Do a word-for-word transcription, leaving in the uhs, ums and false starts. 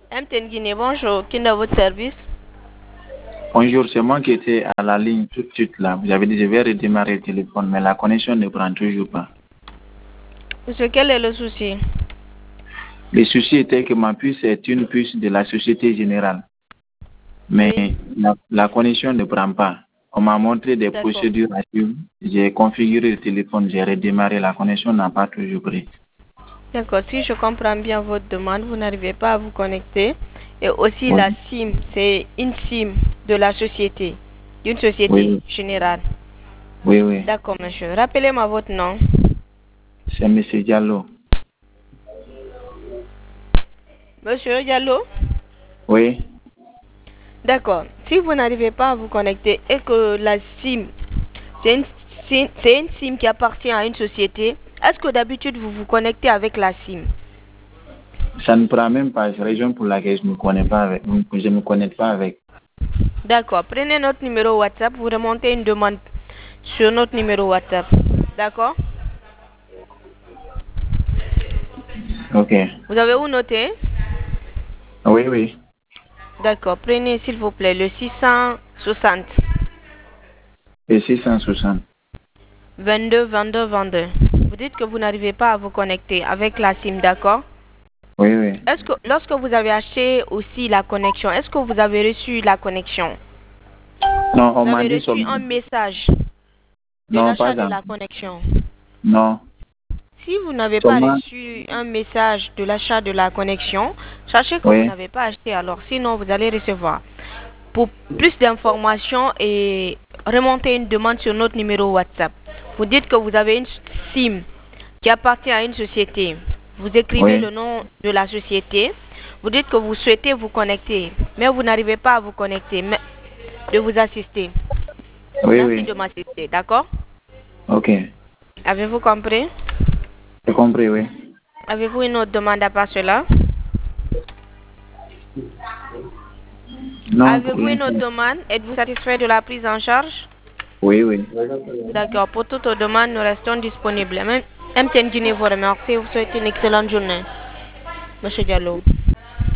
M T N Guinée, bonjour. Qui est dans votre service? Bonjour, c'est moi qui étais à la ligne tout de suite là. Vous avez dit je vais redémarrer le téléphone, mais la connexion ne prend toujours pas. Monsieur, quel est le souci? Le souci était que ma puce est une puce de la Société Générale. Mais Oui. la, la connexion ne prend pas. On m'a montré des procédures à suivre. J'ai configuré le téléphone, j'ai redémarré, la connexion n'a pas toujours pris. D'accord, si je comprends bien votre demande, vous n'arrivez pas à vous connecter. Et aussi Oui. la SIM, c'est une SIM de la société, d'une société Oui. générale. Oui, oui. D'accord, monsieur. Rappelez-moi votre nom. C'est M. Diallo. Monsieur Diallo? Oui. D'accord. Si vous n'arrivez pas à vous connecter et que la SIM, c'est une, SIM c'est une SIM qui appartient à une société, est-ce que d'habitude vous vous connectez avec la SIM? Ça ne prend même pas, c'est la raison pour laquelle je ne me connais pas avec, je me connecte pas avec. D'accord. Prenez notre numéro WhatsApp, vous remontez une demande sur notre numéro WhatsApp. D'accord? Ok. Vous avez où noter? Oui, oui. D'accord. Prenez s'il vous plaît le six cent soixante. Et six cent soixante. vingt-deux, vingt-deux, vingt-deux. Vous dites que vous n'arrivez pas à vous connecter avec la SIM, d'accord? Oui, oui. Est-ce que lorsque vous avez acheté aussi la connexion, est-ce que vous avez reçu la connexion? Non, on Vous m'a avez dit reçu seulement. un message de Non, pas l'achat de encore. la connexion. Non. Si vous n'avez pas Seulement. reçu un message de l'achat de la connexion, sachez que vous Oui. n'avez pas acheté alors, sinon vous allez recevoir. Pour plus d'informations et remonter une demande sur notre numéro WhatsApp. Vous dites que vous avez une SIM qui appartient à une société. Vous écrivez Oui. le nom de la société. Vous dites que vous souhaitez vous connecter, mais vous n'arrivez pas à vous connecter, mais de vous assister. Oui, Merci oui. de m'assister, d'accord? Ok. Avez-vous compris? J'ai compris, oui. Avez-vous une autre demande à part cela? Non, pour Avez-vous une l'instant. autre demande? Êtes-vous satisfait de la prise en charge? Oui, oui. D'accord. Pour toute autre demande, nous restons disponibles. Même M T N Guinée vous remercie. Vous souhaite une excellente journée. Monsieur Diallo.